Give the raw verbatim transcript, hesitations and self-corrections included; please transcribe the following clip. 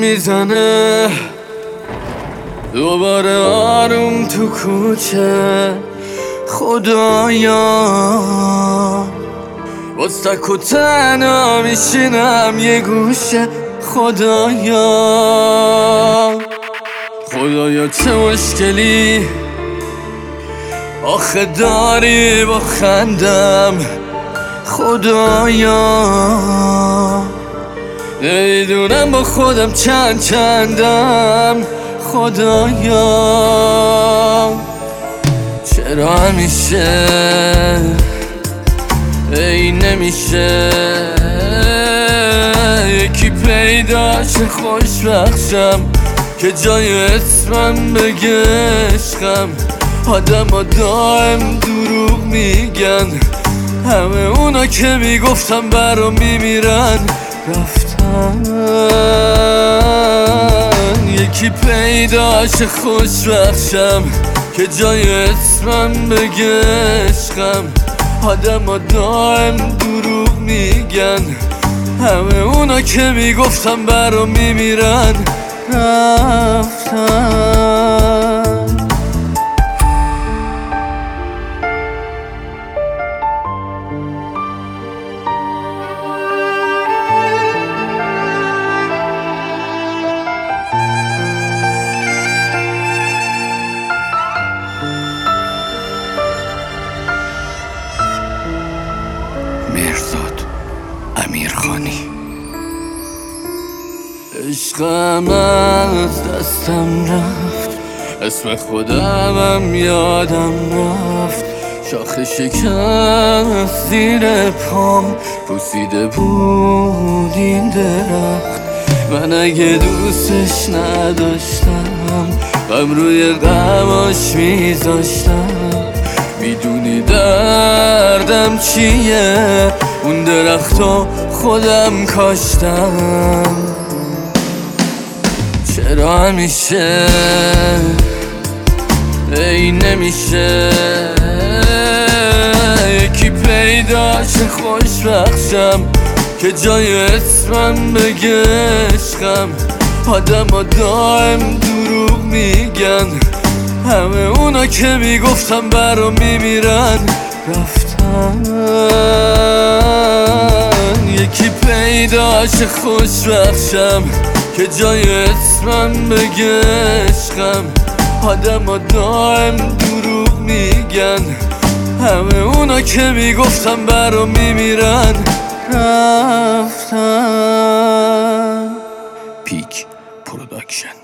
میزنه دوباره آروم تو کوچه. خدایا باز تک و تنها میشینم یه گوشه. خدایا خدایا چه مشکلی آخه داری با خندم. خدایا نمیدونم با خودم چند چندم. خدایا چرا همیشه ای نمیشه یکی پیداش خوشبخشم که جای اسمم بگه عشقم. آدم ها دائم دروغ میگن، همه اونا که میگفتم برا میمیرن رفتن. یکی پیداش خوشبخشم که جای اسمم بگه عشقم. آدم ها دائم دروغ میگن، همه اونا که میگفتم برا میمیرن رفتن. مهرزاد امیرخانی. عشقم از دستم رفت، اسم خودمم یادم رفت. شاخه شکن زیر پام پوسیده بود این درخت. من اگه دوستش نداشتم غم روی غماش میذاشتم. میدونی دردم چیه؟ اون درختو خودم کاشتم. چرا همیشه ای نمیشه یکی پیداش خوشبخشم که جای اسمم بگه عشقم. آدم ها دائم دروغ میگن، همه اونا که میگفتم برا میمیرن رفتن. یکی پیداش خوشبخشم که جای اسمم بگه عشقم. آدم ها دائم دروغ میگن، همه اونا که میگفتم برا میمیرن رفتن. پیک پروداکشن.